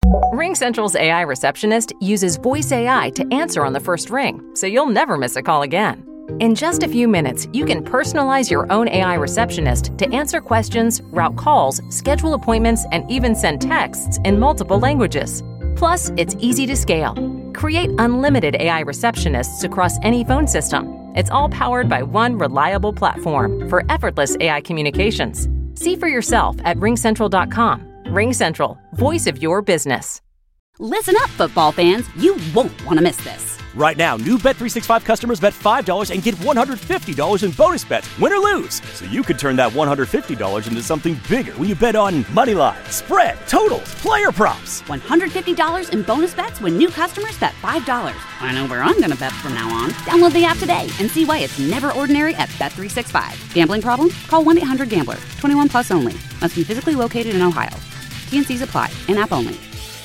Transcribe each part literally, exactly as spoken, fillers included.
RingCentral's A I receptionist uses voice A I to answer on the first ring, so you'll never miss a call again. In just a few minutes, you can personalize your own A I receptionist to answer questions, route calls, schedule appointments, and even send texts in multiple languages. Plus, it's easy to scale. Create unlimited A I receptionists across any phone system. It's all powered by one reliable platform for effortless A I communications. See for yourself at ring central dot com. RingCentral, voice of your business. Listen up, football fans. You won't want to miss this. Right now, new Bet three sixty-five customers bet five dollars and get one hundred fifty dollars in bonus bets, win or lose. So you could turn that one hundred fifty dollars into something bigger when you bet on money line, spread, totals, player props. one hundred fifty dollars in bonus bets when new customers bet five dollars. I know where I'm going to bet from now on. Download the app today and see why it's never ordinary at Bet three sixty-five. Gambling problem? Call one eight hundred gambler. twenty-one plus only. Must be physically located in Ohio. T and C's apply. In-app only.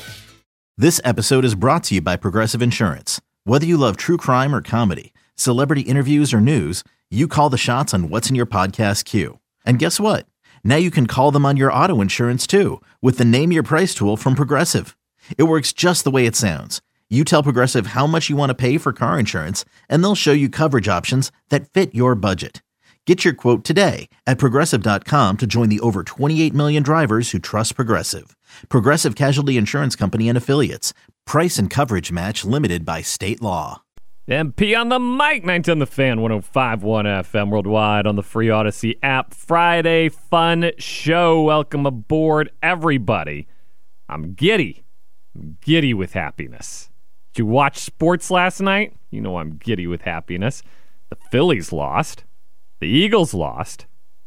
This episode is brought to you by Progressive Insurance. Whether you love true crime or comedy, celebrity interviews or news, you call the shots on what's in your podcast queue. And guess what? Now you can call them on your auto insurance too with the Name Your Price tool from Progressive. It works just the way it sounds. You tell Progressive how much you want to pay for car insurance, and they'll show you coverage options that fit your budget. Get your quote today at Progressive dot com to join the over twenty-eight million drivers who trust Progressive. Progressive Casualty Insurance Company and Affiliates. Price and coverage match limited by state law. M P on the mic, nineteen on the fan, one oh five point one F M worldwide on the free Odyssey app. Friday fun show. Welcome aboard, everybody. I'm giddy. I'm giddy with happiness. Did you watch sports last night? You know I'm giddy with happiness. The Phillies lost. The Eagles lost.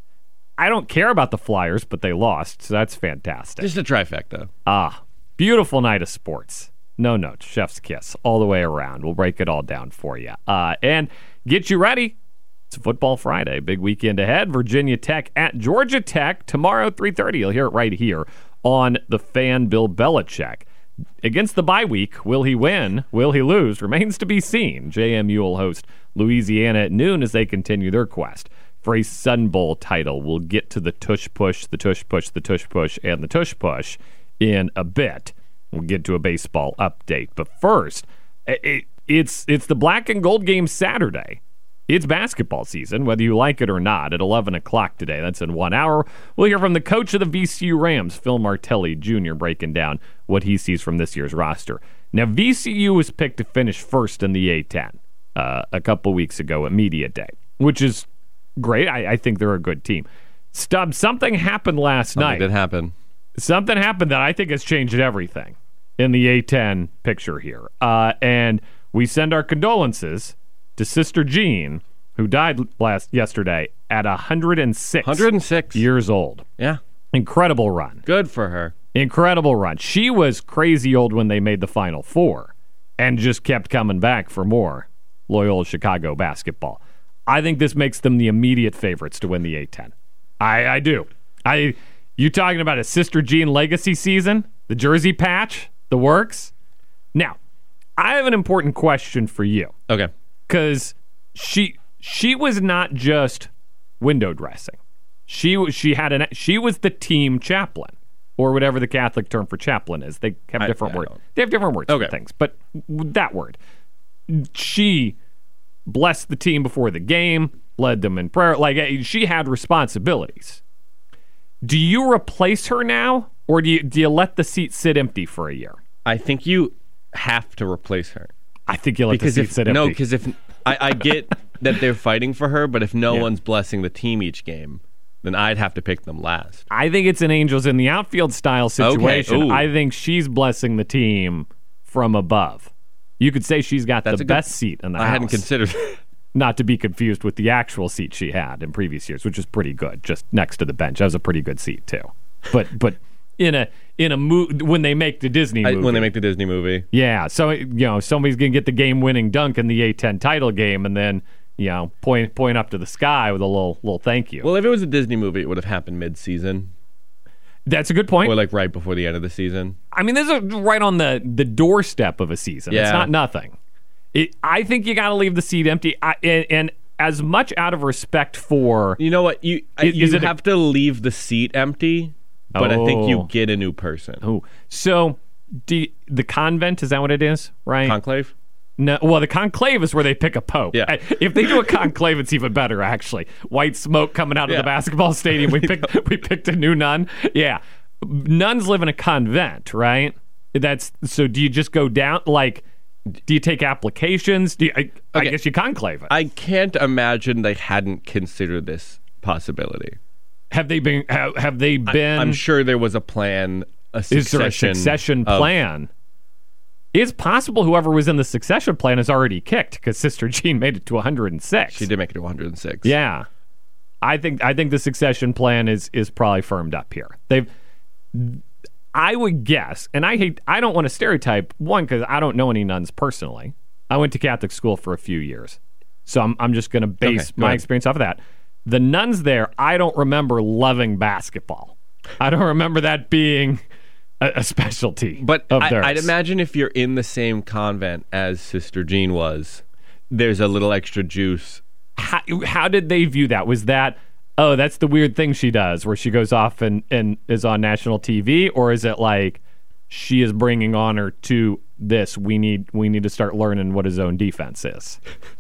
I don't care about the Flyers, but they lost, so that's fantastic. Just a trifecta. Ah, beautiful night of sports. No notes, chef's kiss, all the way around. We'll break it all down for you. Uh, and get you ready. It's Football Friday. Big weekend ahead. Virginia Tech at Georgia Tech tomorrow, three thirty. You'll hear it right here on the Fan. Bill Belichick. Against the bye week, will he win? Will he lose? Remains to be seen. J M U will host Louisiana at noon as they continue their quest for a Sun Bowl title. We'll get to the tush push, the tush push, the tush push, and the tush push in a bit. We'll get to a baseball update. But first, it, it's it's the black and gold game Saturday. It's basketball season, whether you like it or not, at eleven o'clock today. That's in one hour. We'll hear from the coach of the V C U Rams, Phil Martelli Junior, breaking down what he sees from this year's roster. Now, V C U was picked to finish first in the A ten uh, a couple weeks ago at Media Day, which is great. I, I think they're a good team. Stubbs, something happened last Something night. did happen. Something happened that I think has changed everything in the A ten picture here. Uh, and we send our condolences to Sister Jean, who died last yesterday at one hundred six. one hundred six. Years old. Yeah. Incredible run. Good for her. Incredible run. She was crazy old when they made the Final Four and just kept coming back for more Loyola Chicago basketball. I think this makes them the immediate favorites to win the A ten. I, I do. I you talking about a Sister Jean legacy season? The jersey patch? The works? Now, I have an important question for you. Okay. Because she she was not just window dressing. She she had an she was the team chaplain, or whatever the Catholic term for chaplain is. They have I- different I words. don't- They have different words Okay. for things, but that word. She blessed the team before the game, led them in prayer. Like she had responsibilities. Do you replace her now, or do you do you let the seat sit empty for a year? I think you have to replace her. I think you let Because the seat if sit empty. no, because if I, I get that they're fighting for her, but if no Yeah. one's blessing the team each game, then I'd have to pick them last. I think it's an Angels in the outfield style situation. Ooh. I think she's blessing the team from above. You could say she's got That's the a good- best seat in the I house. hadn't considered. Not to be confused with the actual seat she had in previous years, which is pretty good, just next to the bench. That was a pretty good seat too. But but in a in a mo- when they make the Disney I, movie, when they make the Disney movie. yeah. So you know somebody's gonna get the game winning dunk in the A ten title game, and then you know point point up to the sky with a little little thank you. Well, if it was a Disney movie, it would have happened mid-season, That's a good point. or like right before the end of the season. I mean, this is right on the, the doorstep of a season. It's Yeah. not nothing. It, I think you got to leave the seat empty. I, and, and as much out of respect for... You know what? You Is- you is it a- have to leave the seat empty, but I think you Oh. get a new person. Ooh. So do you, the convent, is that what it is, right? Conclave? No, well, the conclave is where they pick a pope. Yeah. If they do a conclave, it's even better, actually. White smoke coming out of Yeah. the basketball stadium. We picked we picked a new nun. Yeah. Nuns live in a convent, right? That's so do you just go down, like, do you take applications? Do you, I, I Okay. guess you conclave it. I can't imagine they hadn't considered this possibility. Have they been, have, have they been, I'm sure there was a plan, a succession. is there a succession of- plan? It's possible whoever was in the succession plan is already kicked because Sister Jean made it to one hundred six. She did make it to one hundred six. Yeah, I think I think the succession plan is is probably firmed up here. They've, I would guess, and I hate, I don't want to stereotype one because I don't know any nuns personally. I went to Catholic school for a few years, so I'm I'm just going to base Okay, go my ahead. experience off of that. The nuns there, I don't remember loving basketball. I don't remember that being a, a specialty. But of I, theirs. I'd imagine if you're in the same convent as Sister Jean was, there's a little extra juice. How, how did they view that? Was that, oh, that's the weird thing she does where she goes off and, and is on national T V? Or is it like she is bringing honor to this? We need we need to start learning what his own defense is.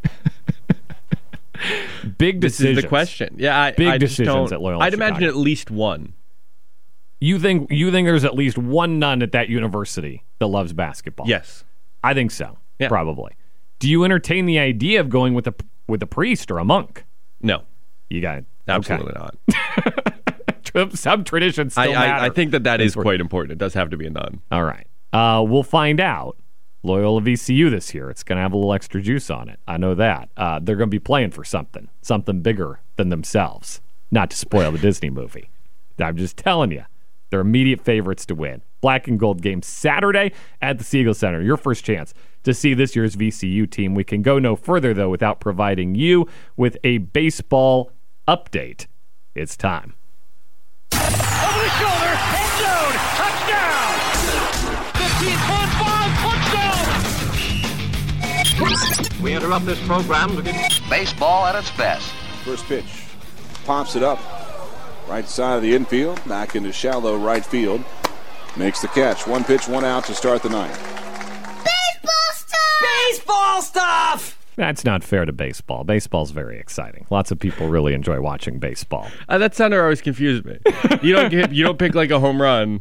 Big This decisions. is the question. Yeah, I, Big I just decisions don't- at Loyola I'd imagine Chicago. at least one. You think you think there's at least one nun at that university that loves basketball? Yes. I think so. Yeah. Probably. Do you entertain the idea of going with a with a priest or a monk? No, You got it. absolutely not. Some traditions I, still matter. I, I think that that is That's where- quite important. It does have to be a nun. All right. Uh, we'll find out. Loyola V C U this year. It's going to have a little extra juice on it. I know that. Uh, they're going to be playing for something, something bigger than themselves. Not to spoil the Disney movie. I'm just telling you. They're immediate favorites to win. Black and gold game Saturday at the Siegel Center. Your first chance to see this year's V C U team. We can go no further, though, without providing you with a baseball update. It's time. Over the shoulder, end zone, touchdown! fifteen point five, touchdown! We interrupt this program to get baseball at its best. First pitch. Pops it up. Right side of the infield. Back into shallow right field. Makes the catch. One pitch, one out to start the ninth. Baseball stuff! That's not fair to baseball. Baseball's very exciting. Lots of people really enjoy watching baseball. Uh, that sounded always confused me. You don't get, you don't pick like a home run.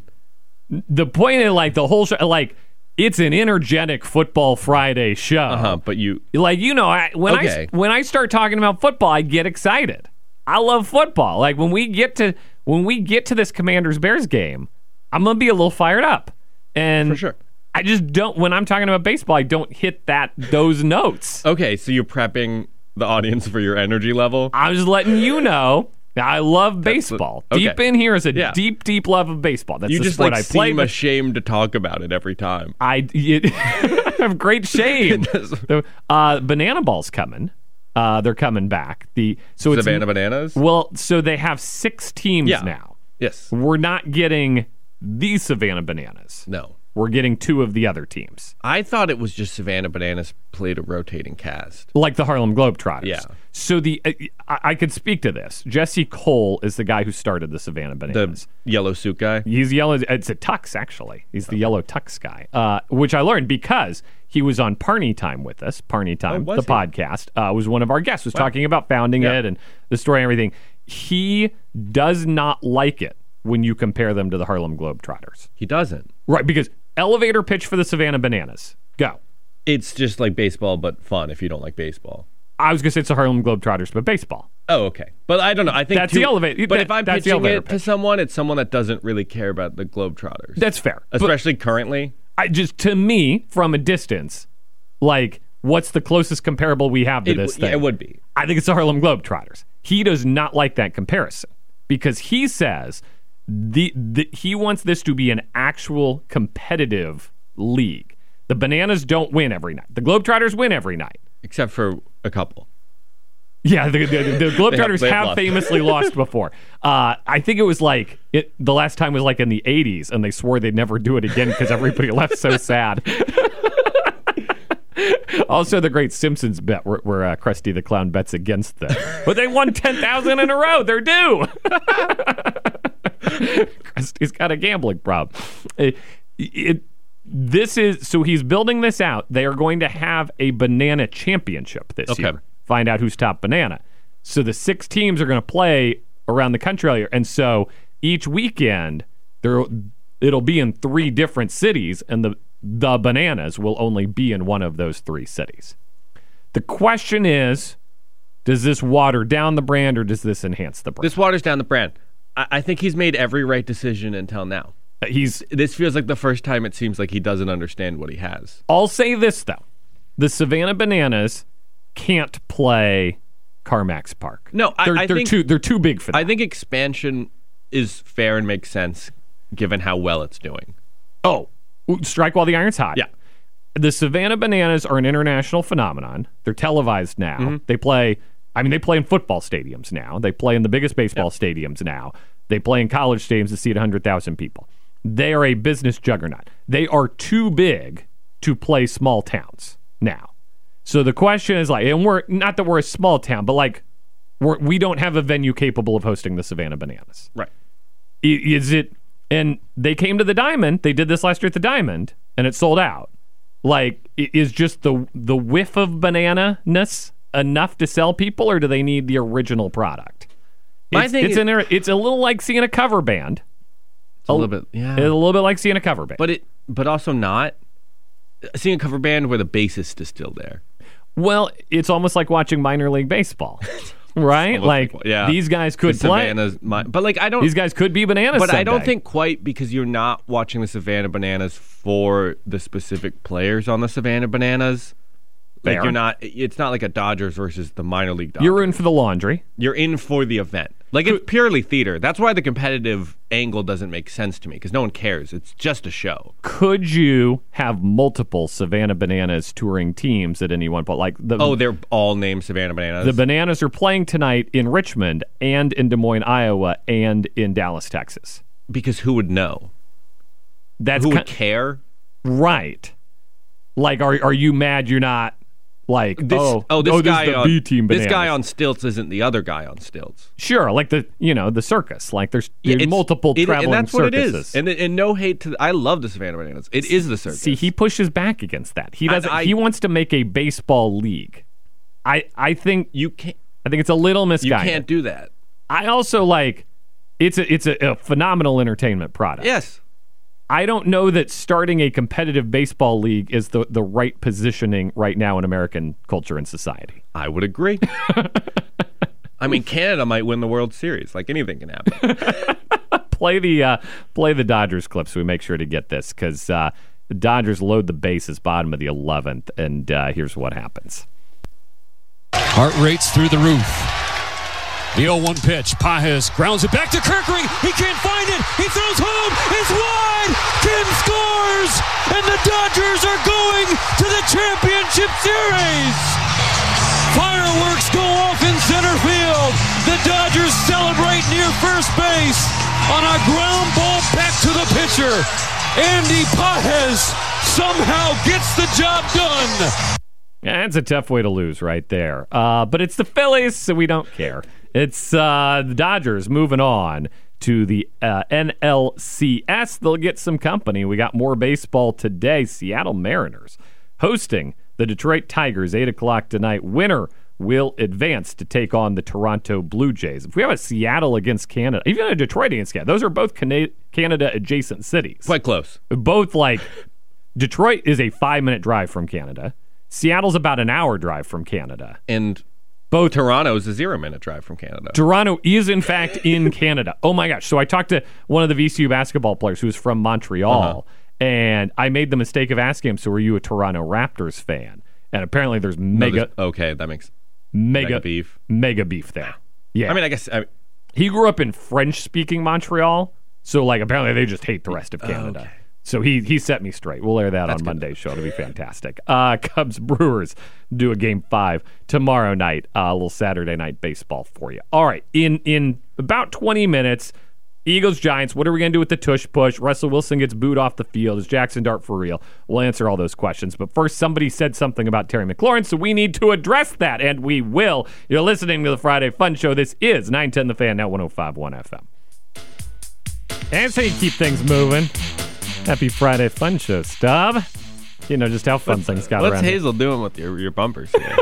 The point is, like, the whole show, like, it's an energetic Football Friday show. Uh huh. But you Like, you know, I, when Okay. I when I start talking about football, I get excited. I love football. Like, when we get to when we get to this Commanders Bears game, I'm gonna be a little fired up. And For sure. I just don't. When I'm talking about baseball, I don't hit that those notes. okay? So you're prepping the audience for your energy level. I'm just letting you know. that I love baseball. okay. Deep in here is a Yeah. deep, deep love of baseball. That's You the just sport like I play. seem but ashamed to talk about it every time. I, it, I have great shame. The, uh, Banana Ball's coming. Uh, they're coming back. The so it's Savannah Bananas. Well, so they have six teams Yeah. now. Yes. We're not getting the Savannah Bananas. No. We're getting two of the other teams, I thought it was just Savannah Bananas played a rotating cast. like the Harlem Globetrotters. Yeah. So the uh, I, I could speak to this. Jesse Cole is the guy who started the Savannah The Bananas. yellow suit guy. He's yellow. It's a tux, actually. He's the yellow tux guy, uh, which I learned because he was on Parney Time with us. Parney Time, Oh, was the he? podcast, uh, was one of our guests. Was talking about founding Yeah. it and the story and everything. He does not like it when you compare them to the Harlem Globetrotters, He doesn't. right? Because elevator pitch for the Savannah Bananas. Go. It's just like baseball, but fun if you don't like baseball. I was gonna say it's the Harlem Globetrotters, but baseball. Oh, okay. But I don't know. I think That's too- the elevator- But that- if I'm that's the pitching elevator it to pitch. someone, it's someone that doesn't really care about the Globetrotters. That's fair. But Especially currently. I just to me from a distance, like what's the closest comparable we have to It, this yeah, thing? it would be. I think it's the Harlem Globetrotters. He does not like that comparison because he says the, the he wants this to be an actual competitive league. The Bananas don't win every night. The Globetrotters win every night. Except for a couple. Yeah, the, the, the Globetrotters they have have, lost. famously lost before. Uh, I think it was like it. The last time was like in the eighties, and they swore they'd never do it again because everybody left so sad. Also, the great Simpsons bet where, where uh, Krusty the Clown bets against them, but they won ten thousand in a row. They're due. Krusty's got a gambling problem. It, it, this is so he's building this out. They are going to have a banana championship this Okay. year. Find out who's top banana. So the six teams are going to play around the country all year, and so each weekend there it'll be in three different cities, and the the bananas will only be in one of those three cities. The question is, does this water down the brand or does this enhance the brand? This waters down the brand. I, I think he's made every right decision until now. He's. This feels like the first time it seems like he doesn't understand what he has. I'll say this though: the Savannah Bananas can't play Carmax Park. No, I, they're, I they're think too they're too big for that. I think expansion is fair and makes sense given how well it's doing. Oh, strike while the iron's hot. Yeah. The Savannah Bananas are an international phenomenon. They're televised now. Mm-hmm. They play, I mean, they play in football stadiums now. They play in the biggest baseball Yeah. stadiums now. They play in college stadiums to seat one hundred thousand people. They are a business juggernaut. They are too big to play small towns now. So the question is like, and we're not that we're a small town, but like we're, we don't have a venue capable of hosting the Savannah Bananas. Right. I- Is it, and they came to the Diamond. They did this last year at the Diamond, and it sold out. Like, i- is just the the whiff of banana-ness enough to sell people, or do they need the original product? My It's, thing it's, is- an, it's a little like seeing a cover band. It's a little bit, yeah. It's a little bit like seeing a cover band. But it, but also not. Seeing a cover band where the bassist is still there. Well, it's almost like watching minor league baseball, right? Almost Like, yeah. these guys could The play. Savannah's my, but like I don't. These guys could be bananas But I don't someday. think quite because you're not watching the Savannah Bananas for the specific players on the Savannah Bananas. Like Fair. you're not. It's not like a Dodgers versus the minor league Dodgers. You're in for the laundry. You're in for the event. Like it's purely theater. That's why the competitive angle doesn't make sense to me because no one cares. It's just a show. Could you have multiple Savannah Bananas touring teams at any one point? Like the Oh, they're all named Savannah Bananas. the Bananas are playing tonight in Richmond and in Des Moines, Iowa, and in Dallas, Texas. because who would know? That's Who ki- would care? right. Like, are are you mad you're not like This, oh oh, this oh, guy is the on B team this Bananas. guy on stilts isn't the other guy on stilts. Sure, like the you know the circus. Like there's, Yeah, there's it's- multiple it- traveling and that's what circuses. it is. And and no hate to I love the Savannah Bananas. It is the circus. See, he pushes back against that. He doesn't. I- I- he wants to make a baseball league. I I think you can't I think it's a little you misguided. can't do that. I also like it's a it's a, a phenomenal entertainment product. Yes. I don't know that starting a competitive baseball league is the, the right positioning right now in American culture and society. I would agree. I mean, Canada might win the World Series. Like anything can happen. Play the uh, play the Dodgers clip so we make sure to get this because uh, the Dodgers load the bases bottom of the eleventh, and uh, here's what happens. Heart rate's through the roof. The oh one pitch. Pages grounds it back to Kirkering. He can't find it. He throws home. It's wide. Kim scores. And the Dodgers are going to the championship series. Fireworks go off in center field. The Dodgers celebrate near first base on a ground ball back to the pitcher. Andy Pages somehow gets the job done. Yeah, that's a tough way to lose right there. Uh, but it's the Phillies, so we don't care. It's uh, the Dodgers moving on to the uh, N L C S. They'll get some company. We got more baseball today. Seattle Mariners hosting the Detroit Tigers, eight o'clock tonight. Winner will advance to take on the Toronto Blue Jays. If we have a Seattle against Canada, even a Detroit against Canada, those are both Cana- Canada-adjacent cities. Quite close. Both like Detroit is a five-minute drive from Canada. Seattle's about an hour drive from Canada. And Both Toronto's a zero-minute drive from Canada. Toronto is, in fact, in Canada. Oh, my gosh. So I talked to one of the V C U basketball players who's from Montreal, Uh-huh. and I made the mistake of asking him, so are you a Toronto Raptors fan? And apparently there's No, mega, there's- okay, that makes mega, mega beef. Mega beef there. Yeah. I mean, I guess I, he grew up in French-speaking Montreal, so, like, apparently they just hate the rest of Canada. okay. So he he set me straight. We'll air that That's on good. Monday's show. It'll be fantastic. Uh, Cubs Brewers do a game five tomorrow night. Uh, a little Saturday night baseball for you. All right, in in about twenty minutes, Eagles Giants. What are we gonna do with the tush push? Russell Wilson gets booed off the field. Is Jackson Dart for real? We'll answer all those questions. But first, somebody said something about Terry McLaurin, so we need to address that, and we will. You're listening to the Friday Fun Show. This is nine ten The Fan, now one oh five point one F M. And so you keep things moving. Happy Friday Fun Show, Stub. You know just how fun what's, things got what's around. What's Hazel here. doing with your, your bumpers here?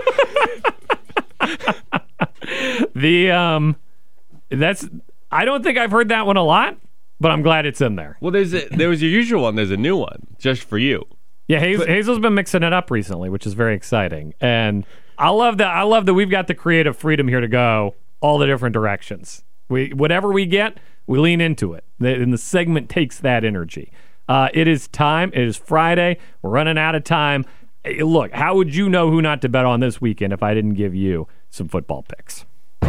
the, um, that's, I don't think I've heard that one a lot, but I'm glad it's in there. Well, there's a, there was your usual one. There's a new one just for you. Yeah, Hazel, Hazel's been mixing it up recently, which is very exciting. And I love that. I love that we've got the creative freedom here to go all the different directions. We whatever we get, we lean into it, and the segment takes that energy. Uh, it is time. It is Friday. We're running out of time. Hey, look, how would you know who not to bet on this weekend if I didn't give you some football picks?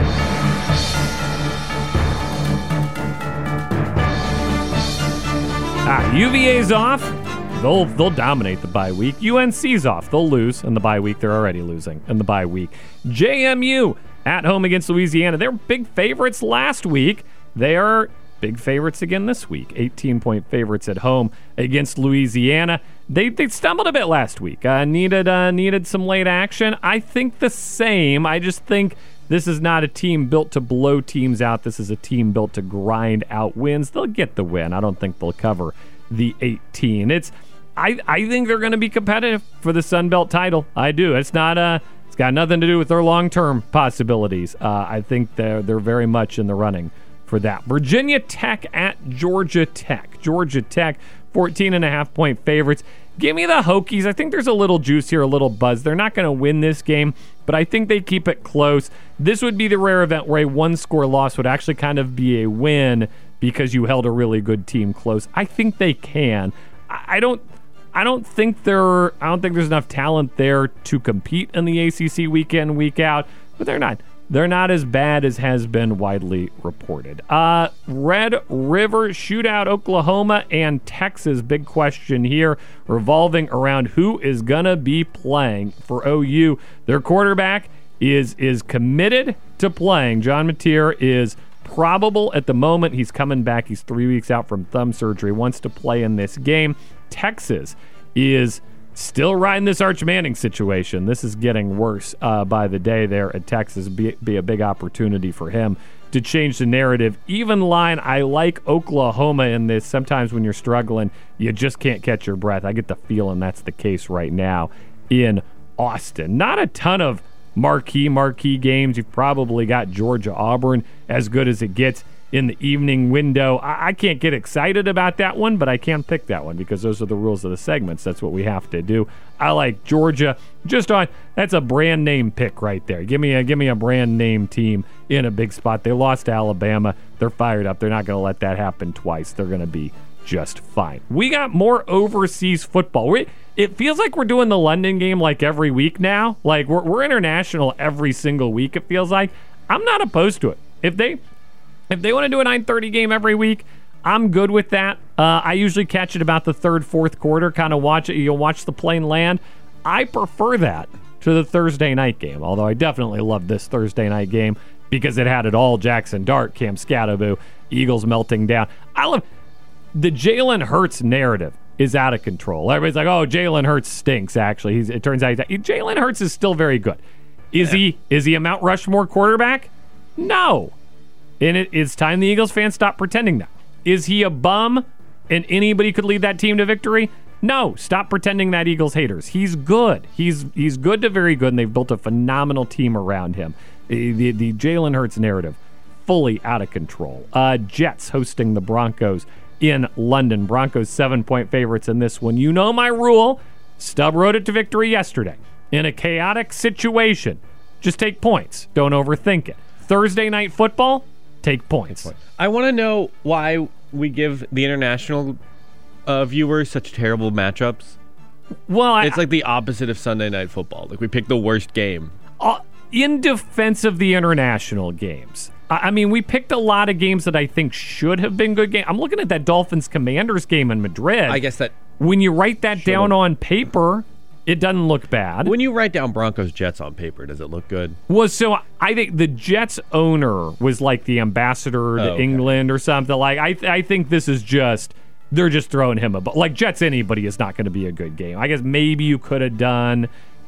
Ah, U V A's off. They'll they'll dominate the bye week. U N C's off. They'll lose in the bye week. They're already losing in the bye week. J M U at home against Louisiana. They're big favorites last week. They are big favorites again this week. eighteen-point favorites at home against Louisiana. They they stumbled a bit last week. Uh, needed uh, needed some late action. I think the same. I just think this is not a team built to blow teams out. This is a team built to grind out wins. They'll get the win. I don't think they'll cover the eighteen. It's I, I think they're going to be competitive for the Sun Belt title. I do. It's not uh it's got nothing to do with their long-term possibilities. Uh, I think they're they're very much in the running for that. Virginia Tech at Georgia Tech. Georgia Tech, fourteen and a half point favorites. Give me the Hokies. I think there's a little juice here, a little buzz. They're not going to win this game, but I think they keep it close. This would be the rare event where a one-score loss would actually kind of be a win because you held a really good team close. I think they can. I don't I don't think there I don't think there's enough talent there to compete in the A C C week in, week out, but they're not. They're not as bad as has been widely reported. Uh, Red River Shootout, Oklahoma and Texas. Big question here revolving around who is going to be playing for O U. Their quarterback is is committed to playing. John Mateer is probable at the moment. He's coming back. He's three weeks out from thumb surgery. Wants to play in this game. Texas is still riding this Arch Manning situation. This is getting worse uh, by the day there at Texas. Be, be a big opportunity for him to change the narrative. Even line, I like Oklahoma in this. Sometimes when you're struggling, you just can't catch your breath. I get the feeling that's the case right now in Austin. Not a ton of marquee, marquee games. You've probably got Georgia Auburn, as good as it gets in the evening window. I, I can't get excited about that one, but I can pick that one because those are the rules of the segments. That's what we have to do. I like Georgia. Just on, that's a brand name pick right there. Give me a give me a brand name team in a big spot. They lost to Alabama. They're fired up. They're not going to let that happen twice. They're going to be just fine. We got more overseas football. We, it feels like we're doing the London game like every week now. Like we're we're international every single week. It feels like. I'm not opposed to it. If they If they want to do a nine thirty game every week, I'm good with that. Uh, I usually catch it about the third, fourth quarter, kind of watch it. You'll watch the plane land. I prefer that to the Thursday night game, although I definitely love this Thursday night game because it had it all. Jackson Dart, Cam Scatterbo, Eagles melting down. I love the Jalen Hurts narrative is out of control. Everybody's like, oh, Jalen Hurts stinks, actually. He's, it turns out he's, Jalen Hurts is still very good. Is yeah. he Is he a Mount Rushmore quarterback? No. And it, it's time the Eagles fans stop pretending that. Is he a bum and anybody could lead that team to victory? No. Stop pretending that, Eagles haters. He's good. He's he's good to very good, and they've built a phenomenal team around him. The, the, the Jalen Hurts narrative, fully out of control. Uh, Jets hosting the Broncos in London. Broncos seven-point favorites in this one. You know my rule. Stubb rode it to victory yesterday. In a chaotic situation, just take points. Don't overthink it. Thursday night football, take points. I want to know why we give the international uh, viewers such terrible matchups. Well, I, it's like the opposite of Sunday night football. Like we pick the worst game. Uh, in defense of the international games, I, I mean, we picked a lot of games that I think should have been good games. I'm looking at that Dolphins-Commanders game in Madrid. I guess that when you write that down on paper, it doesn't look bad. When you write down Broncos-Jets on paper, does it look good? Well, so I think the Jets owner was like the ambassador to oh, okay. England or something. Like I, th- I think this is just they're just throwing him a bu- like Jets anybody is not going to be a good game. I guess maybe you could have done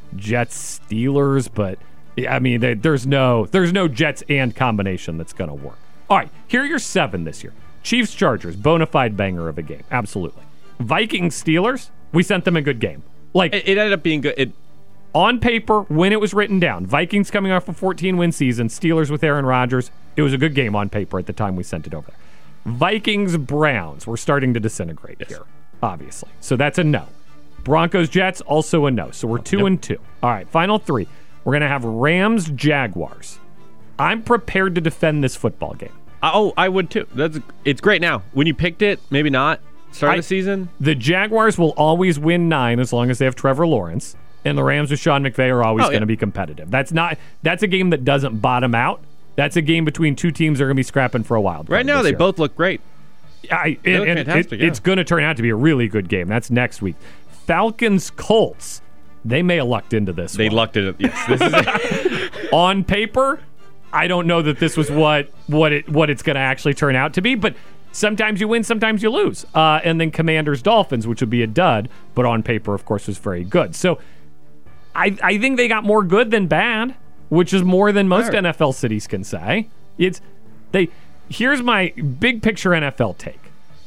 Jets Steelers, but I mean they, there's no there's no Jets and combination that's going to work. All right, here are your seven this year. Chiefs Chargers, bona fide banger of a game, absolutely. Vikings Steelers, we sent them a good game. Like It, it ended up being good. It, on paper, when it was written down, Vikings coming off a fourteen-win season, Steelers with Aaron Rodgers, it was a good game on paper at the time we sent it over there. Vikings Browns, we're starting to disintegrate yes. here, obviously. So that's a no. Broncos Jets, also a no. So we're two yep. and two. All right, final three. We're going to have Rams Jaguars. I'm prepared to defend this football game. oh, I would too. That's It's great now. When you picked it, maybe not. Start I, of the season. The Jaguars will always win nine as long as they have Trevor Lawrence. And the Rams with Sean McVay are always oh, going to yeah. be competitive. That's not. That's a game that doesn't bottom out. That's a game between two teams that are going to be scrapping for a while. Right now, they year. both look great. I, they and, look and fantastic, it, yeah. It's going to turn out to be a really good game. That's next week. Falcons Colts. They may have lucked into this. They one. lucked it. Yes, this is it. On paper, I don't know that this was what what it what it's going to actually turn out to be, but. Sometimes you win, sometimes you lose. Uh, and then Commanders Dolphins, which would be a dud, but on paper, of course, was very good. So I, I think they got more good than bad, which is more than most Sure. N F L cities can say. It's they. Here's my big picture N F L take.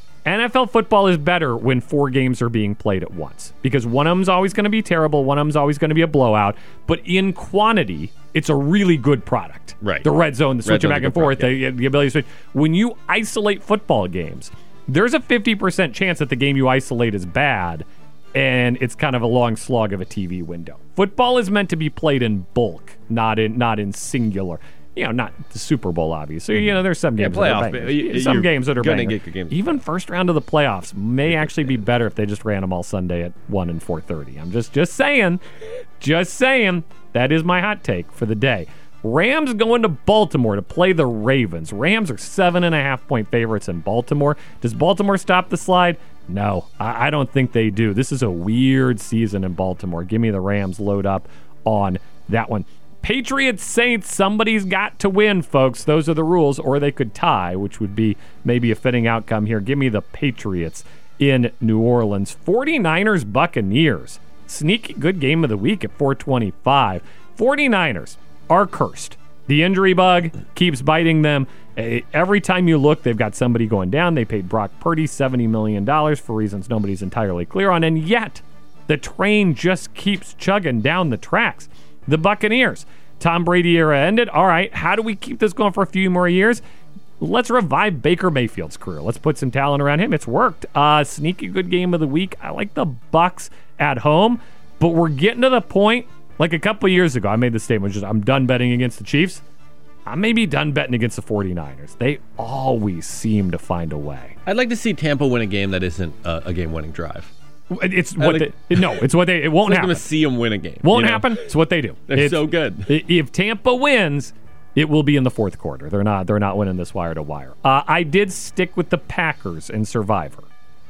N F L football is better when four games are being played at once because one of them's always going to be terrible, one of them's always going to be a blowout, but in quantity, it's a really good product. Right. The red zone, the switching back and forth, product, yeah. the, the ability to switch. When you isolate football games, there's a fifty percent chance that the game you isolate is bad, and it's kind of a long slog of a T V window. Football is meant to be played in bulk, not in not in singular. You know, not the Super Bowl, obviously. You know, there's some games yeah, playoff, that are bangers. you, Some games that are gonna bangers. get good games. Even first round of the playoffs may actually be better if they just ran them all Sunday at one and four thirty. I'm just just saying, just saying. That is my hot take for the day. Rams going to Baltimore to play the Ravens. Rams are seven and a half point favorites in Baltimore. Does Baltimore stop the slide? No, I, I don't think they do. This is a weird season in Baltimore. Give me the Rams. Load up on that one. Patriots Saints, somebody's got to win, folks. Those are the rules, or they could tie, which would be maybe a fitting outcome here. Give me the Patriots in New Orleans. 49ers Buccaneers. Sneaky good game of the week at four twenty-five. 49ers are cursed. The injury bug keeps biting them. Every time you look, they've got somebody going down. They paid Brock Purdy seventy million dollars for reasons nobody's entirely clear on, and yet the train just keeps chugging down the tracks. The Buccaneers, Tom Brady era ended. All right, how do we keep this going for a few more years? Let's revive Baker Mayfield's career. Let's put some talent around him. It's worked. Uh, sneaky good game of the week. I like the Bucs at home, but we're getting to the point, like a couple years ago, I made the statement, just I'm done betting against the Chiefs. I may be done betting against the 49ers. They always seem to find a way. I'd like to see Tampa win a game that isn't a, a game-winning drive. It's what like, they, no, it's what they. It won't I'm happen. going to see them win a game. Won't you know? happen. It's what they do. They're it's, so good. If Tampa wins, it will be in the fourth quarter. They're not. They're not winning this wire to wire. Uh, I did stick with the Packers in Survivor.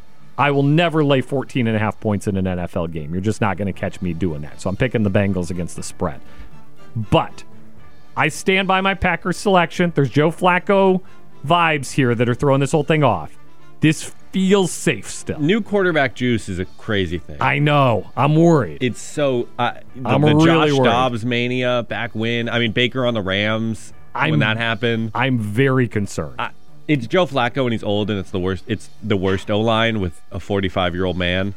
I will never lay fourteen and a half points in an N F L game. You're just not going to catch me doing that. So I'm picking the Bengals against the spread. But I stand by my Packers selection. There's Joe Flacco vibes here that are throwing this whole thing off. This feels safe still. New quarterback juice is a crazy thing. I know. I'm worried. It's so uh, the, I'm the really Josh worried. Dobbs mania back when. I mean, Baker on the Rams I'm, when that happened. I'm very concerned. I, it's Joe Flacco and he's old and it's the worst. It's the worst O line with a forty-five year old man,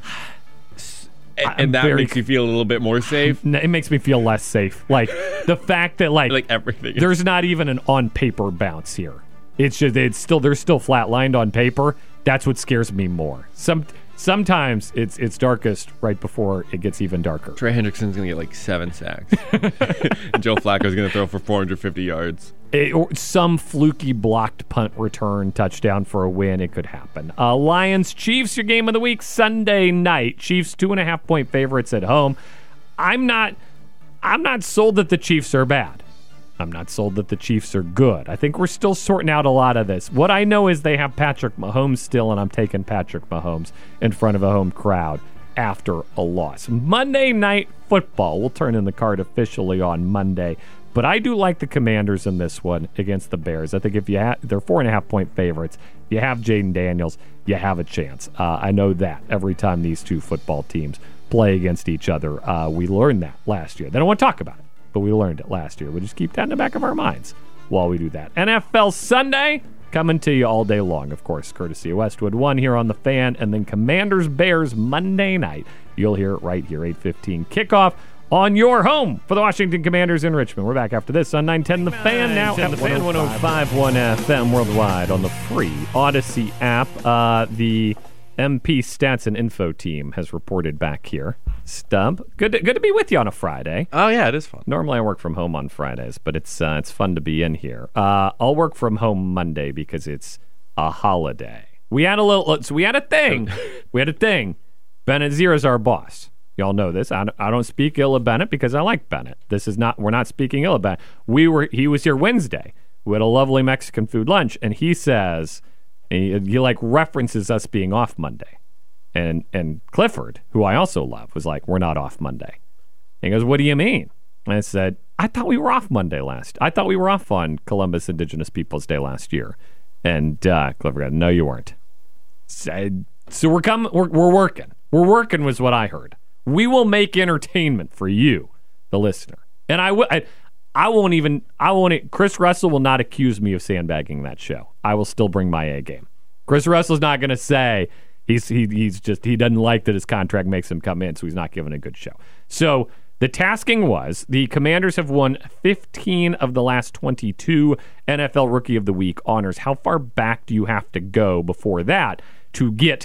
and, and that very, makes you feel a little bit more safe. It makes me feel less safe. Like the fact that like like everything. There's not even an on paper bounce here. It's just it's still they're still flatlined on paper. That's what scares me more. Some sometimes it's it's darkest right before it gets even darker. Trey Hendrickson's gonna get like seven sacks. And Joe Flacco's gonna throw for four hundred fifty yards. It, or some fluky blocked punt return touchdown for a win. It could happen. Uh, Lions Chiefs, your game of the week Sunday night. Chiefs two and a half point favorites at home. I'm not I'm not sold that the Chiefs are bad. I'm not sold that the Chiefs are good. I think we're still sorting out a lot of this. What I know is they have Patrick Mahomes still, and I'm taking Patrick Mahomes in front of a home crowd after a loss. Monday Night Football. We'll turn in the card officially on Monday. But I do like the Commanders in this one against the Bears. I think if you ha- they're four and a half point favorites, you have Jaden Daniels, you have a chance. Uh, I know that every time these two football teams play against each other. Uh, we learned that last year. They don't want to talk about it, but we learned it last year. We just keep that in the back of our minds while we do that. N F L Sunday, coming to you all day long, of course, courtesy of Westwood One here on The Fan, and then Commanders-Bears Monday night. You'll hear it right here, eight fifteen kickoff on your home for the Washington Commanders in Richmond. We're back after this on nine ten The Fan, now at The Fan, one oh five point one F M worldwide on the free Odyssey app. Uh, the M P Stats and Info team has reported back here. Stub, good to, good to be with you on a Friday. Oh, yeah, it is fun. Normally I work from home on Fridays, but it's uh, it's fun to be in here. Uh, I'll work from home Monday because it's a holiday. We had a little, so we had a thing. we had a thing. Bennett Zera's our boss. Y'all know this. I don't, I don't speak ill of Bennett because I like Bennett. This is not, we're not speaking ill of Bennett. We were, he was here Wednesday. We had a lovely Mexican food lunch, and he says, he, he like references us being off Monday. And and Clifford, who I also love, was like, we're not off Monday. And he goes, what do you mean? And I said, I thought we were off Monday last. I thought we were off on Columbus Indigenous Peoples Day last year. And uh, Clifford goes, no, you weren't. So, so we're coming. We're, we're working. We're working was what I heard. We will make entertainment for you, the listener. And I, w- I, I won't even, I won't, Chris Russell will not accuse me of sandbagging that show. I will still bring my A game. Chris Russell's not going to say, He's he, he's just he doesn't like that his contract makes him come in, so he's not giving a good show. So the tasking was the Commanders have won fifteen of the last twenty-two N F L Rookie of the Week honors. How far back do you have to go before that to get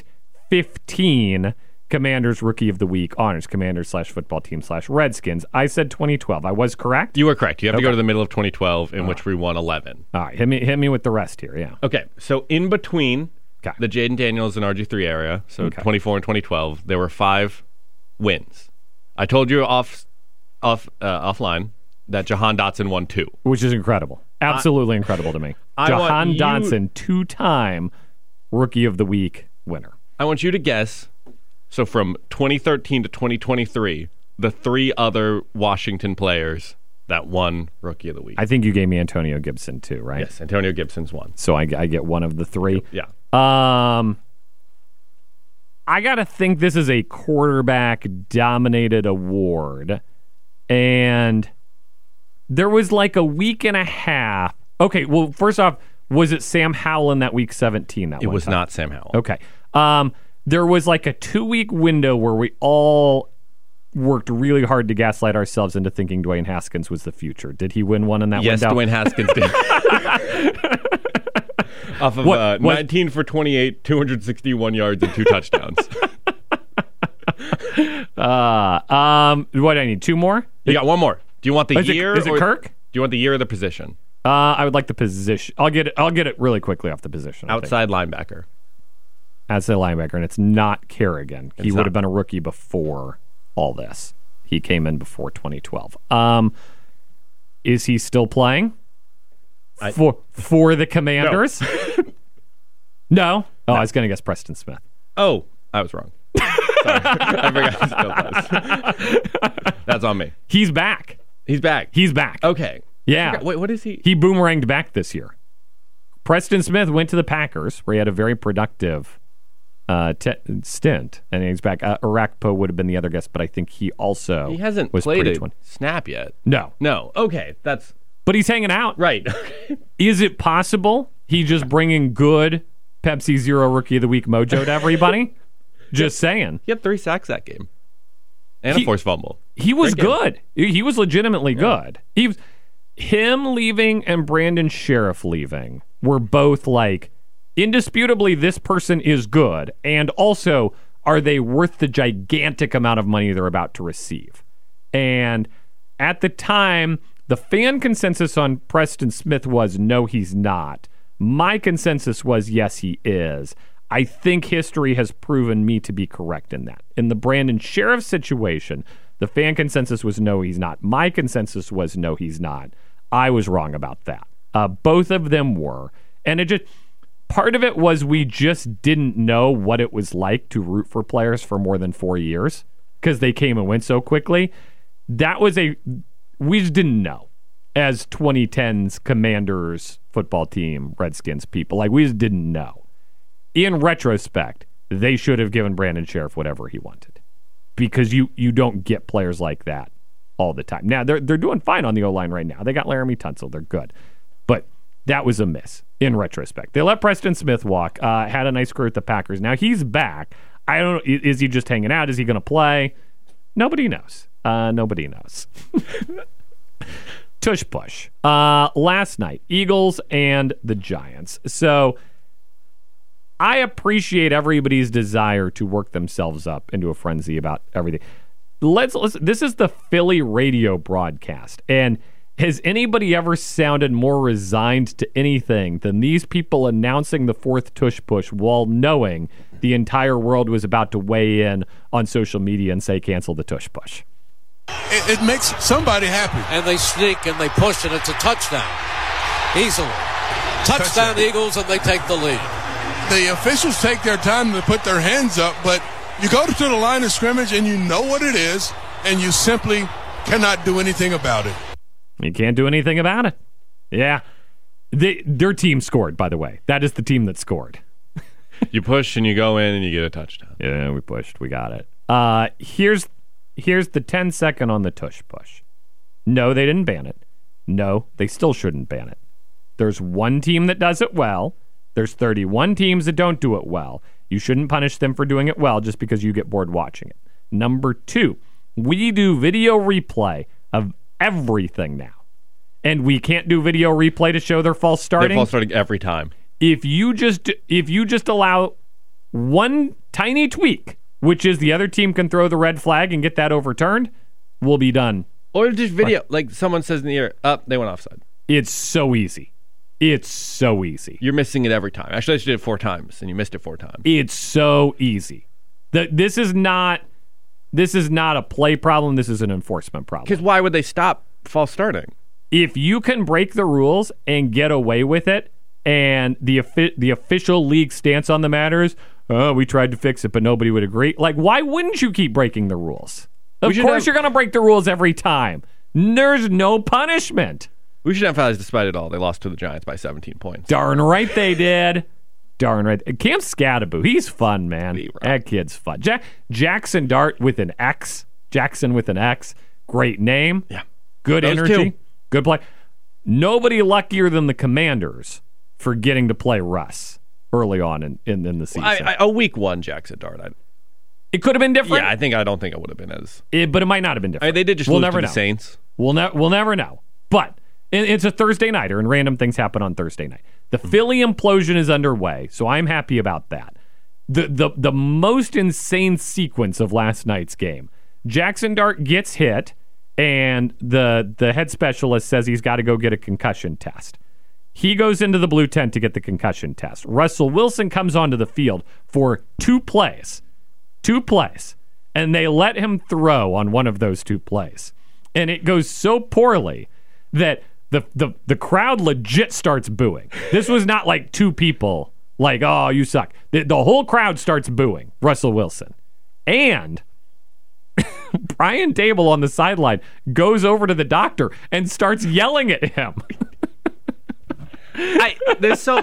fifteen Commanders Rookie of the Week honors? Commanders slash football team slash Redskins. I said twenty twelve. I was correct? You were correct. You have okay. to go to the middle of twenty twelve, in All which right. we won eleven. All right, hit me hit me with the rest here. Yeah. Okay, so in between. Okay. The Jaden Daniels and R G three area, so okay. twenty-four and twenty twelve, there were five wins. I told you off off uh, offline that Jahan Dotson won two. Which is incredible. Absolutely I, incredible to me. I Jahan you, Dotson, two-time Rookie of the Week winner. I want you to guess, so from twenty thirteen to twenty twenty-three, the three other Washington players that won Rookie of the Week. I think you gave me Antonio Gibson too, right? Yes, Antonio Gibson's one. So I, I get one of the three. Yeah. Um, I got to think this is a quarterback-dominated award. And there was like a week and a half. Okay, well, first off, was it Sam Howell in that week seventeen? That It one was time? not Sam Howell. Okay. Um, there was like a two-week window where we all worked really hard to gaslight ourselves into thinking Dwayne Haskins was the future. Did he win one in that yes, window? Yes, Dwayne Haskins did. Off of what, uh, what? nineteen for twenty-eight, two hundred sixty-one yards and two touchdowns. uh, um, what do I need? Two more? You got one more. Do you want the is year? It, is it or, Kirk? Do you want the year or the position? Uh, I would like the position. I'll get it. I'll get it really quickly off the position. I Outside think. linebacker. Outside linebacker, and it's not Kerrigan. He it's would not. have been a rookie before all this. He came in before twenty twelve. Um, is he still playing I, for for the Commanders? No. no? Oh, no. I was going to guess Preston Smith. Oh, I was wrong. Sorry. I forgot he still plays. That's on me. He's back. He's back. He's back. Okay. Yeah. Wait, what is he? He boomeranged back this year. Preston Smith went to the Packers, where he had a very productive uh, te- stint, and he's back. Uh, Arakpo would have been the other guess, but I think he also he hasn't was played a twenty. snap yet. No, no. Okay, that's. But he's hanging out, right? Is it possible he just bringing good Pepsi Zero Rookie of the Week mojo to everybody? Just saying. He had three sacks that game, and he, a forced fumble. He was Great good. Game. He was legitimately yeah. good. He was. Him leaving and Brandon Sheriff leaving were both like, indisputably, this person is good. And also, are they worth the gigantic amount of money they're about to receive? And at the time, the fan consensus on Preston Smith was, no, he's not. My consensus was, yes, he is. I think history has proven me to be correct in that. In the Brandon Sheriff situation, the fan consensus was, no, he's not. My consensus was, no, he's not. I was wrong about that. Uh, both of them were. And it just, part of it was we just didn't know what it was like to root for players for more than four years because they came and went so quickly. That was a, we just didn't know as twenty tens Commanders football team, Redskins people. Like, we just didn't know. In retrospect, they should have given Brandon Sheriff whatever he wanted because you you don't get players like that all the time. Now, they're they're doing fine on the O-line right now. They got Laramie Tunsil. They're good. But that was a miss in retrospect. They let Preston Smith walk, uh, had a nice career at the Packers. Now he's back. I don't know. Is he just hanging out? Is he going to play? Nobody knows. Uh, nobody knows. Tush push. Uh, last night, Eagles and the Giants. So I appreciate everybody's desire to work themselves up into a frenzy about everything. Let's listen. This is the Philly radio broadcast. And has anybody ever sounded more resigned to anything than these people announcing the fourth tush push while knowing the entire world was about to weigh in on social media and say cancel the tush push? It, it makes somebody happy. And they sneak and they push and it's a touchdown. Easily. Touchdown, touchdown. Eagles, and they take the lead. The officials take their time to put their hands up, but you go to the line of scrimmage and you know what it is, and you simply cannot do anything about it. You can't do anything about it. Yeah. They, their team scored, by the way. That is the team that scored. You push and you go in and you get a touchdown. Yeah, we pushed. We got it. Uh, here's here's the ten second on the tush push. No, they didn't ban it. No, they still shouldn't ban it. There's one team that does it well. There's thirty-one teams that don't do it well. You shouldn't punish them for doing it well just because you get bored watching it. Number two, we do video replay of everything now. And we can't do video replay to show their false starting. They're false starting every time. If you just if you just allow one tiny tweak, which is the other team can throw the red flag and get that overturned, we'll be done. Or just video, like someone says in the air, up, oh, they went offside. It's so easy. It's so easy. You're missing it every time. Actually, I did it four times, and you missed it four times. It's so easy. The, this is not this is not a play problem. This is an enforcement problem. Because why would they stop false starting? If you can break the rules and get away with it, and the the official league stance on the matter is, oh, we tried to fix it, but nobody would agree. Like, why wouldn't you keep breaking the rules? Of course have, you're going to break the rules every time. There's no punishment. We should emphasize, despite it all, they lost to the Giants by seventeen points. Darn right they did. Darn right. Cam Scattaboo, he's fun, man. That kid's fun. Ja- Jackson Dart with an X. Jackson with an X. Great name. Yeah. Good Those energy. two. Good play. Nobody luckier than the Commanders for getting to play Russ early on in, in, in the season. Well, I, I, a week one Jackson Dart. I, it could have been different. Yeah, I think I don't think it would have been as. It, but it might not have been different. I mean, they did just we'll lose never to know. the Saints. We'll, ne- we'll never know. But it, it's a Thursday nighter, and random things happen on Thursday night. The mm-hmm. Philly implosion is underway, so I'm happy about that. The, the the most insane sequence of last night's game. Jackson Dart gets hit, and the the head specialist says he's got to go get a concussion test. He goes into the blue tent to get the concussion test. Russell Wilson comes onto the field for two plays. Two plays. And they let him throw on one of those two plays. And it goes so poorly that the the, the crowd legit starts booing. This was not like two people like, oh, you suck. The, the whole crowd starts booing Russell Wilson. And Brian Dable on the sideline goes over to the doctor and starts yelling at him. I, there's so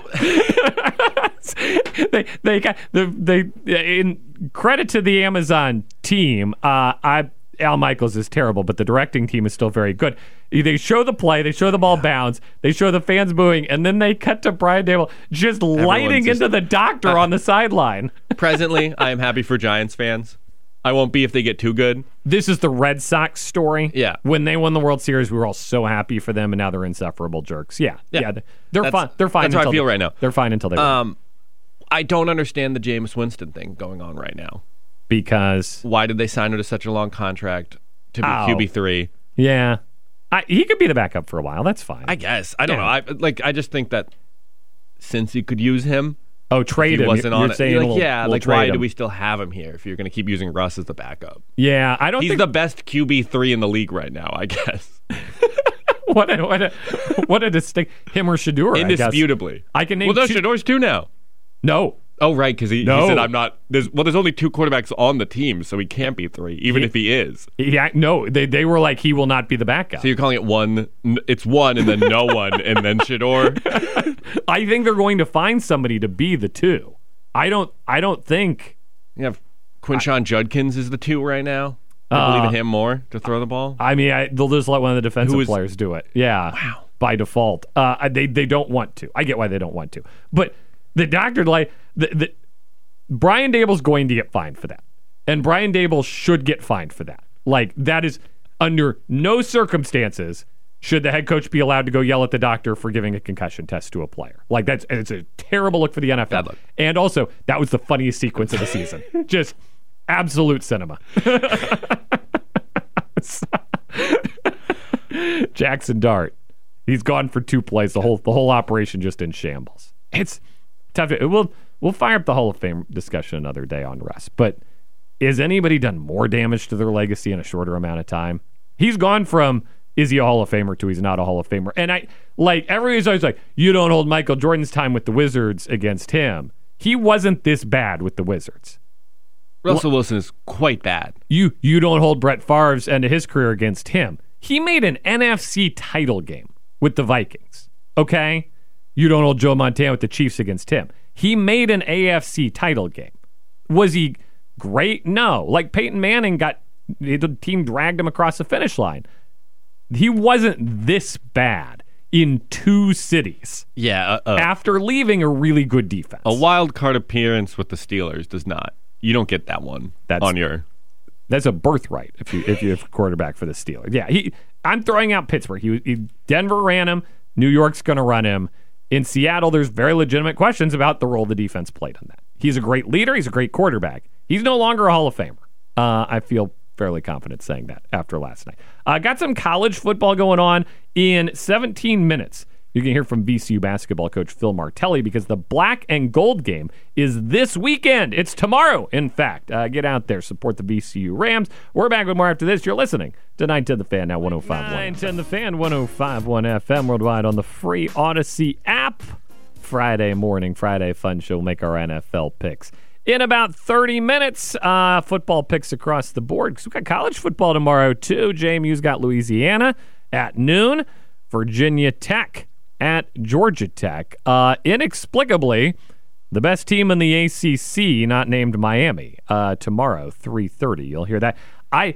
they they got the they in credit to the Amazon team. Uh, I Al Michaels is terrible, but the directing team is still very good. They show the play, they show the ball bounce, they show the fans booing, and then they cut to Brian Dable just Everyone's lighting just, into the doctor uh, on the sideline. Presently, I am happy for Giants fans. I won't be if they get too good. This is the Red Sox story. Yeah. When they won the World Series, we were all so happy for them, and now they're insufferable jerks. Yeah. Yeah. yeah they're fine. They're fine. That's how I feel right now. They're fine until they um, I don't understand the Jameis Winston thing going on right now. Because? Why did they sign him to such a long contract to be oh. Q B three? Yeah. I, he could be the backup for a while. That's fine. I guess. I don't yeah. know. I like. I just think that since you could use him. Oh, trade he him. Wasn't you're on it. saying like, we'll, yeah, we'll like why him. do we still have him here if you're going to keep using Russ as the backup? Yeah, I don't He's think... the best Q B three in the league right now, I guess. what a what a what a distinct him or Shedeur, indisputably. I, guess. I can name Well, no, two... Shedor's two now. No. Oh, right, because he, no. he said I'm not. There's well, there's only two quarterbacks on the team, so he can't be three, even he, if he is. Yeah, no, they they were like he will not be the backup. So you're calling it one? It's one, and then no one, and then Shedeur. I think they're going to find somebody to be the two. I don't. I don't think. You have Quinshon I, Judkins is the two right now. I uh, believe in him more to throw the ball. I mean, I, they'll just let one of the defensive is, players do it. Yeah. Wow. by default. Uh, they they don't want to. I get why they don't want to. But the doctor, like, the, the, Brian Daboll's going to get fined for that. And Brian Daboll should get fined for that. Like, that is, under no circumstances should the head coach be allowed to go yell at the doctor for giving a concussion test to a player. Like, that's, it's a terrible look for the N F L. And also, that was the funniest sequence of the season. Just absolute cinema. Jackson Dart. He's gone for two plays. The whole the whole operation just in shambles. It's tough. To, we'll we'll fire up the Hall of Fame discussion another day on Russ. But has anybody done more damage to their legacy in a shorter amount of time? He's gone from is he a Hall of Famer to he's not a Hall of Famer. And I like everybody's always like, you don't hold Michael Jordan's time with the Wizards against him. He wasn't this bad with the Wizards. Russell Wilson is quite bad. You you don't hold Brett Favre's end of his career against him. He made an N F C title game with the Vikings, okay? You don't hold Joe Montana with the Chiefs against him. He made an A F C title game. Was he great? No. Like Peyton Manning got, the team dragged him across the finish line. He wasn't this bad in two cities. Yeah. Uh, uh, after leaving a really good defense. A wild card appearance with the Steelers does not. You don't get that one That's, on your... That's a birthright if you if you have a quarterback for the Steelers. Yeah, he. I'm throwing out Pittsburgh. He, he Denver ran him. New York's going to run him. In Seattle, there's very legitimate questions about the role the defense played on that. He's a great leader. He's a great quarterback. He's no longer a Hall of Famer. Uh, I feel fairly confident saying that after last night. Uh, got some college football going on in seventeen minutes. You can hear from V C U basketball coach Phil Martelli because the black and gold game is this weekend. It's tomorrow, in fact. Uh, get out there, support the V C U Rams. We're back with more after this. You're listening to nine ten The Fan, now one oh five point one. nine ten The Fan, one oh five point one F M, worldwide on the free Odyssey app. Friday morning, Friday fun show. We'll make our N F L picks in about thirty minutes. Uh, football picks across the board because we've got college football tomorrow, too. J M U's got Louisiana at noon. Virginia Tech at Georgia Tech. Uh, inexplicably, the best team in the A C C, not named Miami, uh, tomorrow, three thirty. You'll hear that. I,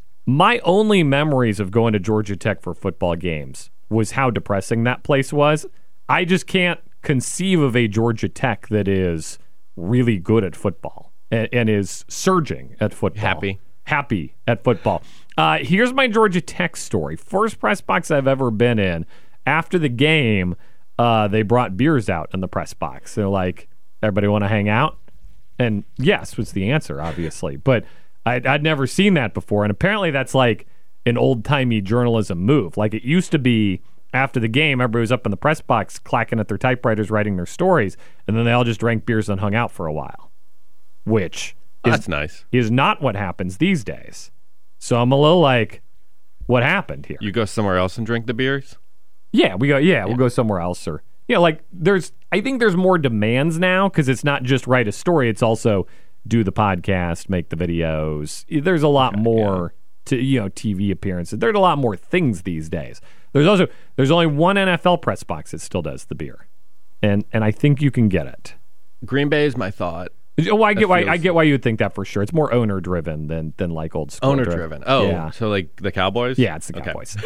my only memories of going to Georgia Tech for football games was how depressing that place was. I just can't conceive of a Georgia Tech that is really good at football and, and is surging at football. Happy. Happy at football. Uh, here's my Georgia Tech story. First press box I've ever been in. After the game, uh, they brought beers out in the press box. They're like, everybody want to hang out? And yes was the answer, obviously. But I'd, I'd never seen that before. And apparently that's like an old-timey journalism move. Like it used to be after the game, everybody was up in the press box clacking at their typewriters, writing their stories, and then they all just drank beers and hung out for a while, which oh, is, that's nice. is not what happens these days. So I'm a little like, what happened here? You go somewhere else and drink the beers? Yeah, we go. Yeah, yeah, we'll go somewhere else, or yeah, like there's. I think there's more demands now because it's not just write a story; it's also do the podcast, make the videos. There's a lot okay, more yeah. to you know T V appearances. There's a lot more things these days. There's also there's only one N F L press box that still does the beer, and and I think you can get it. Green Bay is my thought. Oh, I get why feels... I get why you would think that for sure. It's more owner driven than than like old school. Owner driven. driven. Oh, yeah. So like the Cowboys? Yeah, it's the Cowboys.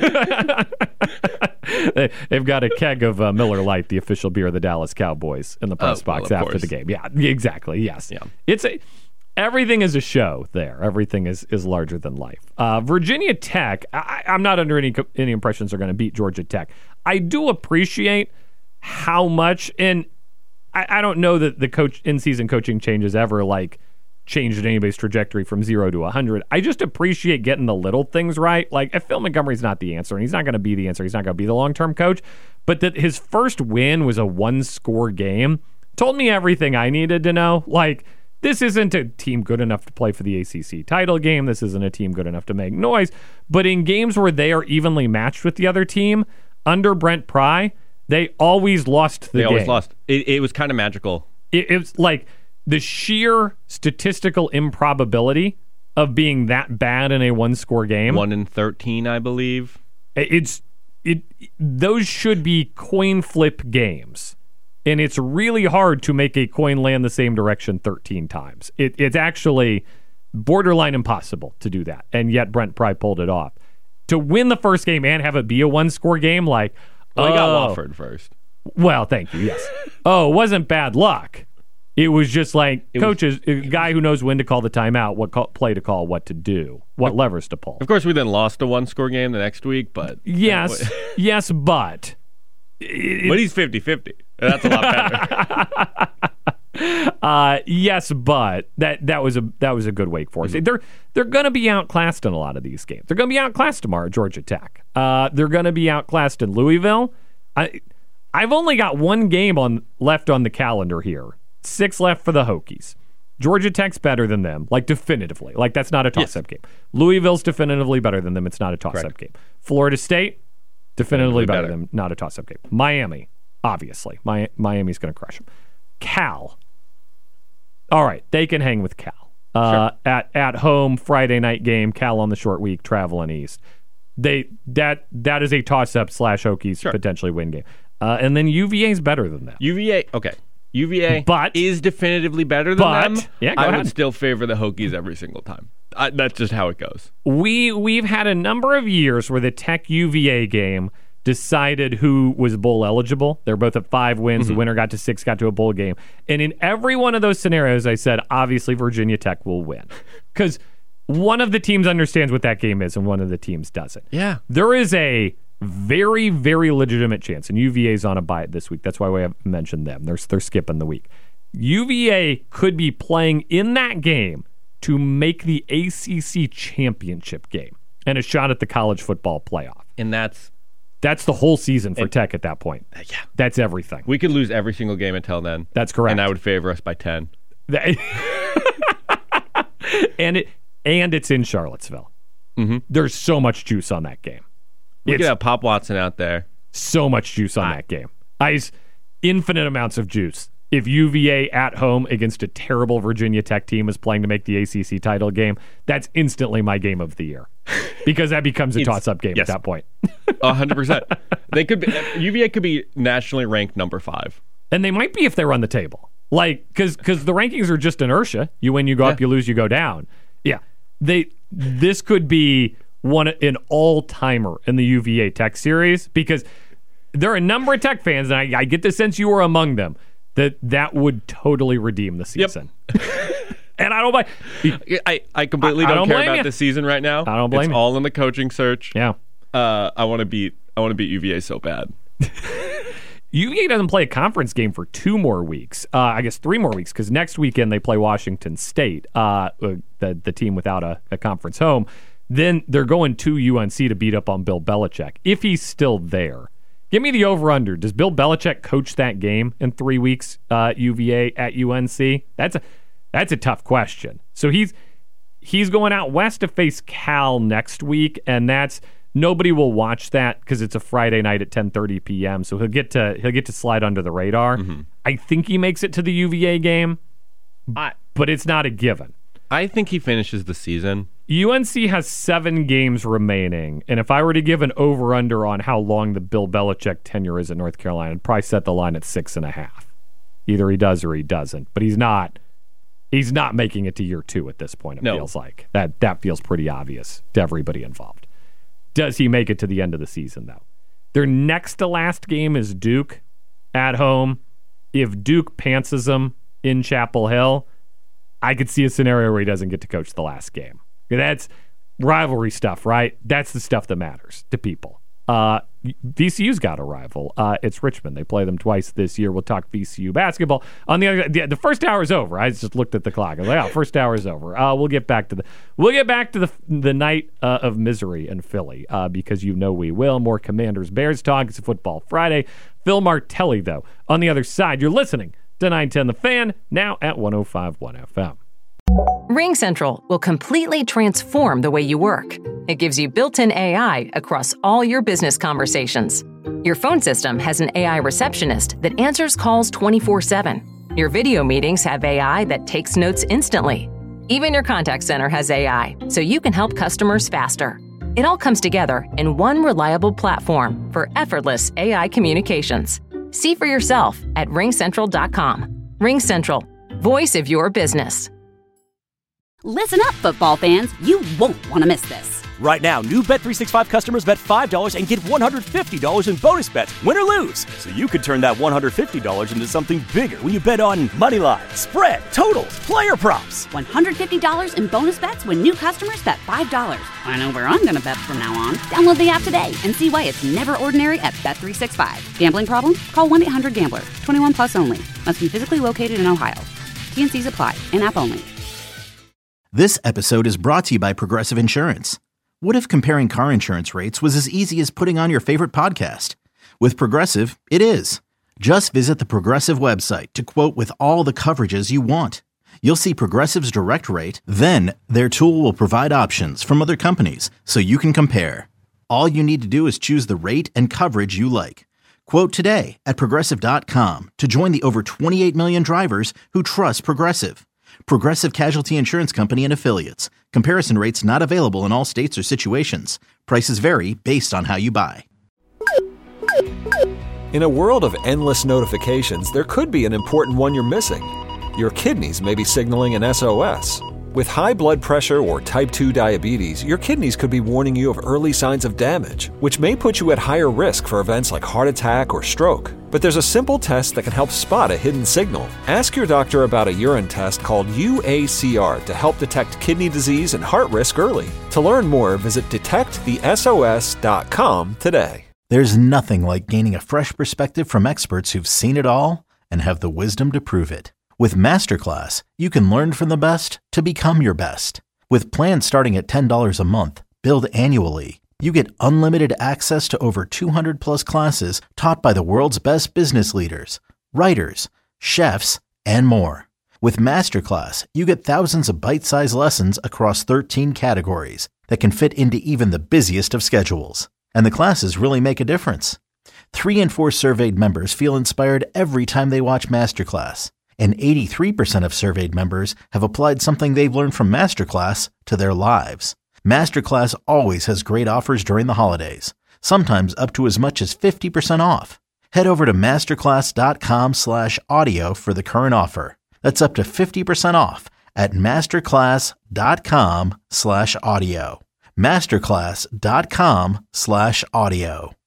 Okay. they, they've got a keg of uh, Miller Lite, the official beer of the Dallas Cowboys, in the press oh, box well, after course. the game. Yeah, exactly. Yes. Yeah. It's a everything is a show there. Everything is is larger than life. Uh, Virginia Tech. I, I'm not under any any impressions they're going to beat Georgia Tech. I do appreciate how much and. I don't know that the coach in-season coaching changes ever like changed anybody's trajectory from zero to one hundred. I just appreciate getting the little things right. Like, if Phil Montgomery's not the answer, and he's not going to be the answer, he's not going to be the long-term coach, but that his first win was a one-score game told me everything I needed to know. Like, this isn't a team good enough to play for the A C C title game. This isn't a team good enough to make noise. But in games where they are evenly matched with the other team, under Brent Pry, they always lost the they game. They always lost. It, it was kind of magical. It, it's like the sheer statistical improbability of being that bad in a one-score game. One in thirteen, I believe. It's it. Those should be coin flip games, and it's really hard to make a coin land the same direction thirteen times. It, it's actually borderline impossible to do that, and yet Brent Pry pulled it off. To win the first game and have it be a one-score game, like, Well, he oh. got Wofford first. Well, thank you, yes. Oh, it wasn't bad luck. It was just like, it coaches, was, a guy who knows when to call the timeout, what call, play to call, what to do, what levers to pull. Of course, we then lost a one-score game the next week, but... Yes, yes, but... It, but he's fifty-fifty. That's a lot better. uh, yes, but that that was a that was a good Wake Forest. Mm-hmm. They're they're going to be outclassed in a lot of these games. They're going to be outclassed tomorrow at Georgia Tech. Uh, they're going to be outclassed in Louisville. I I've only got one game on left on the calendar here. Six left for the Hokies. Georgia Tech's better than them, like definitively. Like that's not a toss-up yes. game. Louisville's definitively better than them. It's not a toss-up Correct. game. Florida State. Definitively better, better than not a toss-up game. Miami, obviously. Mi- Miami's going to crush them. Cal. All right, they can hang with Cal. Uh, sure. At at home, Friday night game, Cal on the short week, traveling east. They that that is a toss-up slash Hokies sure. potentially win game. Uh, and then U V A is better than that. U V A, okay. U V A but, is definitively better than but, them. Yeah, go I ahead. would still favor the Hokies every single time. I, that's just how it goes. We, we've had a number of years where the Tech U V A game decided who was bowl eligible. They're both at five wins. Mm-hmm. The winner got to six, got to a bowl game. And in every one of those scenarios, I said, obviously, Virginia Tech will win. Because one of the teams understands what that game is and one of the teams doesn't. Yeah. There is a very, very legitimate chance, and U V A's on a bye this week. That's why we have mentioned them. They're, they're skipping the week. U V A could be playing in that game to make the A C C championship game and a shot at the college football playoff. And that's that's the whole season for and, Tech at that point. Yeah. That's everything. We could lose every single game until then. That's correct. And I would favor us by ten. and it and it's in Charlottesville. Mm-hmm. There's so much juice on that game. We it's could have Pop Watson out there. So much juice on I, that game. Ice, infinite amounts of juice. If U V A at home against a terrible Virginia Tech team is playing to make the A C C title game, that's instantly my game of the year. Because that becomes a toss-up game yes. at that point. one hundred percent. They could be, U V A could be nationally ranked number five. And they might be if they run the table. Like, because because the rankings are just inertia. You win, you go yeah. up, you lose, you go down. Yeah. They this could be one an all-timer in the U V A Tech series because there are a number of Tech fans, and I, I get the sense you were among them, that that would totally redeem the season. Yep. And I don't blame I, I completely I, don't, I don't care blame about you. the season right now. I don't blame It's you. all in the coaching search. Yeah. Uh, I want to beat I want to beat U V A so bad. U V A doesn't play a conference game for two more weeks. Uh, I guess three more weeks because next weekend they play Washington State, uh, the the team without a, a conference home. Then they're going to U N C to beat up on Bill Belichick if he's still there. Give me the over-under. Does Bill Belichick coach that game in three weeks, uh, U V A at U N C? That's a that's a tough question. So he's he's going out west to face Cal next week, and that's nobody will watch that because it's a Friday night at ten thirty p.m. So he'll get to he'll get to slide under the radar. Mm-hmm. I think he makes it to the U V A game, I, but it's not a given. I think he finishes the season. U N C has seven games remaining, and if I were to give an over-under on how long the Bill Belichick tenure is at North Carolina, I'd probably set the line at six and a half. Either he does or he doesn't, but he's not. He's not making it to year two at this point. It no. feels like that. That feels pretty obvious to everybody involved. Does he make it to the end of the season though? Their next to last game is Duke at home. If Duke pantses them in Chapel Hill, I could see a scenario where he doesn't get to coach the last game. That's rivalry stuff, right? That's the stuff that matters to people. Uh, V C U's got a rival. Uh, it's Richmond. They play them twice this year. We'll talk V C U basketball. On the other, the, the first hour is over. I just looked at the clock. I was like, oh, first hour is over. Uh, we'll get back to the we'll get back to the the night uh, of misery in Philly uh, because you know we will. More Commanders Bears talk. It's a Football Friday. Phil Martelli though on the other side. You're listening to nine ten The Fan now at one oh five point one F M. RingCentral will completely transform the way you work. It gives you built-in A I across all your business conversations. Your phone system has an A I receptionist that answers calls twenty-four seven. Your video meetings have A I that takes notes instantly. Even your contact center has A I, so you can help customers faster. It all comes together in one reliable platform for effortless A I communications. See for yourself at ring central dot com. RingCentral, voice of your business. Listen up, football fans. You won't want to miss this. Right now, new Bet three sixty-five customers bet five dollars and get one hundred fifty dollars in bonus bets, win or lose. So you could turn that one hundred fifty dollars into something bigger when you bet on money line, spread, totals, player props. one hundred fifty dollars in bonus bets when new customers bet five dollars. I know where I'm going to bet from now on. Download the app today and see why it's never ordinary at Bet three sixty-five. Gambling problem? Call one eight hundred gambler. twenty-one plus only. Must be physically located in Ohio. T N Cs apply. In-app only. This episode is brought to you by Progressive Insurance. What if comparing car insurance rates was as easy as putting on your favorite podcast? With Progressive, it is. Just visit the Progressive website to quote with all the coverages you want. You'll see Progressive's direct rate, then their tool will provide options from other companies so you can compare. All you need to do is choose the rate and coverage you like. Quote today at Progressive dot com to join the over twenty-eight million drivers who trust Progressive. Progressive Casualty Insurance Company and Affiliates. Comparison rates not available in all states or situations. Prices vary based on how you buy. In a world of endless notifications, there could be an important one you're missing. Your kidneys may be signaling an S O S. With high blood pressure or type two diabetes, your kidneys could be warning you of early signs of damage, which may put you at higher risk for events like heart attack or stroke. But there's a simple test that can help spot a hidden signal. Ask your doctor about a urine test called U A C R to help detect kidney disease and heart risk early. To learn more, visit detect the S O S dot com today. There's nothing like gaining a fresh perspective from experts who've seen it all and have the wisdom to prove it. With Masterclass, you can learn from the best to become your best. With plans starting at ten dollars a month, billed annually, you get unlimited access to over two hundred plus classes taught by the world's best business leaders, writers, chefs, and more. With Masterclass, you get thousands of bite-sized lessons across thirteen categories that can fit into even the busiest of schedules. And the classes really make a difference. Three in four surveyed members feel inspired every time they watch Masterclass. And eighty-three percent of surveyed members have applied something they've learned from Masterclass to their lives. Masterclass always has great offers during the holidays, sometimes up to as much as fifty percent off. Head over to masterclass.com slash audio for the current offer. That's up to fifty percent off at masterclass.com slash audio. masterclass.com slash audio.